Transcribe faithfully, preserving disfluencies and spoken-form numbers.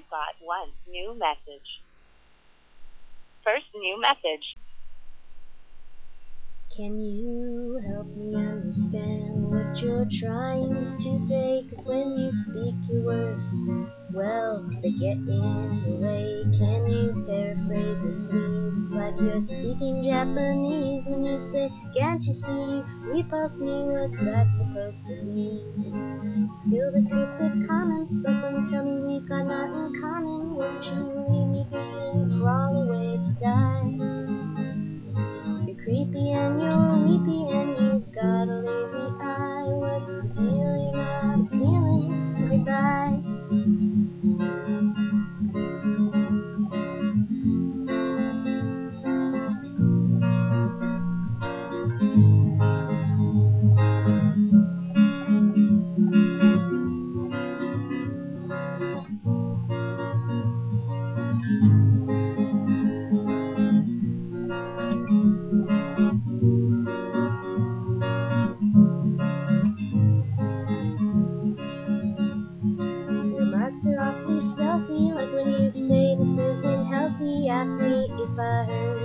You've got one new message. First new message. Can you help me understand what you're trying to say? 'Cause when you speak your words, well, they get in the way. Can you paraphrase it, please? It's like you're speaking Japanese when you say, can't you see? Repulse me, what's that supposed to mean? Spill the cryptic comments, let them tell me we've got nothing in common. Won't you leave me be and crawl away to die? You're creepy and you're weepy and you've got a lazy eye. What's the deal? You're not feeling goodbye. Remarks are awfully stealthy, like when you say this isn't healthy. Ask me if I heard